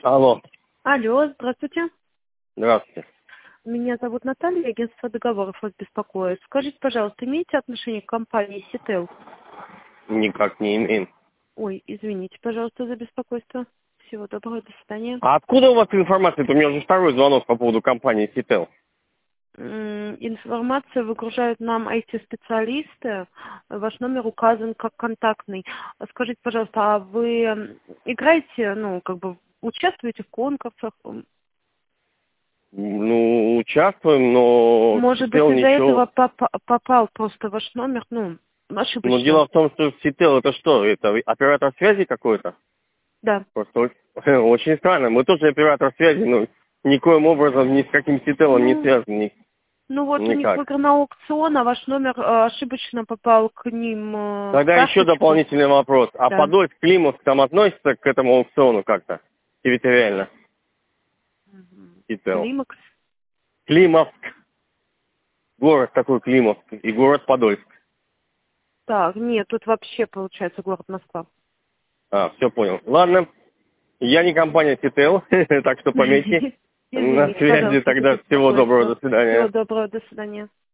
Алло, Алло, здравствуйте. здравствуйте. Меня зовут Наталья, агентство договоров вас беспокоит. Скажите, пожалуйста, имеете отношение к компании Сител? Никак не имеем. Ой, извините, пожалуйста, за беспокойство. Всего доброго, до свидания. А откуда у вас информация? Это у меня уже второй звонок по поводу компании Сител. Информацию выгружают нам IT-специалисты. Ваш номер указан как контактный. Скажите, пожалуйста, а вы играете, участвуете в конкурсах? Ну, участвуем, но Может быть, Сител из-за этого ничего. попал просто ваш номер, Но ошибочно. дело в том, что Сител это что? Это оператор связи какой-то? Да. Просто очень странно. Мы тоже оператор связи, но никоим образом ни с каким Сителом не Ну, связаны. вот у них Никак. выигран аукцион, а ваш номер ошибочно попал к ним в Тогда еще карточку. дополнительный вопрос. А Да. Подольск, Климовск там относится к этому аукциону как-то? Территориально? Сител. Климакс. Климовск. Город такой Климовск и город Подольск. Так, нет, тут вообще получается город Москва. Все понял. Ладно, я не компания Сител, так что пометьте. На Извините, связи пожалуйста, за тогда. Всего доброго, беспокойство. до свидания. Всего доброго, до свидания.